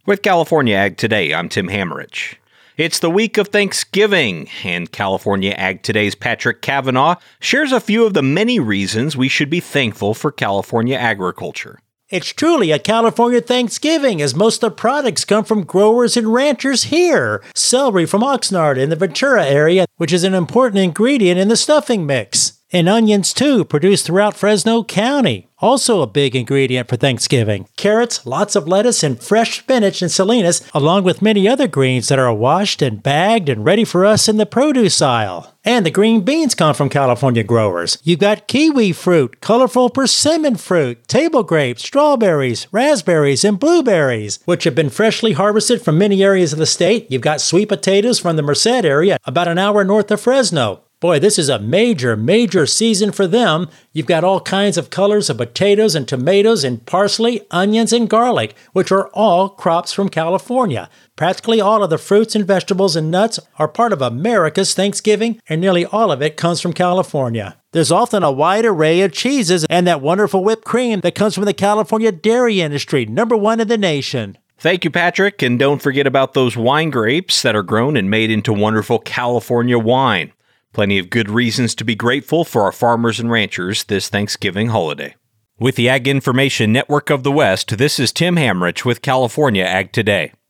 With California Ag Today, I'm Tim Hammerich. It's the week of Thanksgiving, and California Ag Today's Patrick Cavanaugh shares a few of the many reasons we should be thankful for California agriculture. It's truly a California Thanksgiving, as most of the products come from growers and ranchers here. Celery from Oxnard in the Ventura area, which is an important ingredient in the stuffing mix. And onions, too, produced throughout Fresno County. Also a big ingredient for Thanksgiving. Carrots, lots of lettuce, and fresh spinach in Salinas, along with many other greens that are washed and bagged and ready for us in the produce aisle. And the green beans come from California growers. You've got kiwi fruit, colorful persimmon fruit, table grapes, strawberries, raspberries, and blueberries, which have been freshly harvested from many areas of the state. You've got sweet potatoes from the Merced area, about an hour north of Fresno. Boy, this is a major season for them. You've got all kinds of colors of potatoes and tomatoes and parsley, onions, and garlic, which are all crops from California. Practically all of the fruits and vegetables and nuts are part of America's Thanksgiving, and nearly all of it comes from California. There's often a wide array of cheeses and that wonderful whipped cream that comes from the California dairy industry, #1 in the nation. Thank you, Patrick, and don't forget about those wine grapes that are grown and made into wonderful California wine. Plenty of good reasons to be grateful for our farmers and ranchers this Thanksgiving holiday. With the Ag Information Network of the West, this is Tim Hammerich with California Ag Today.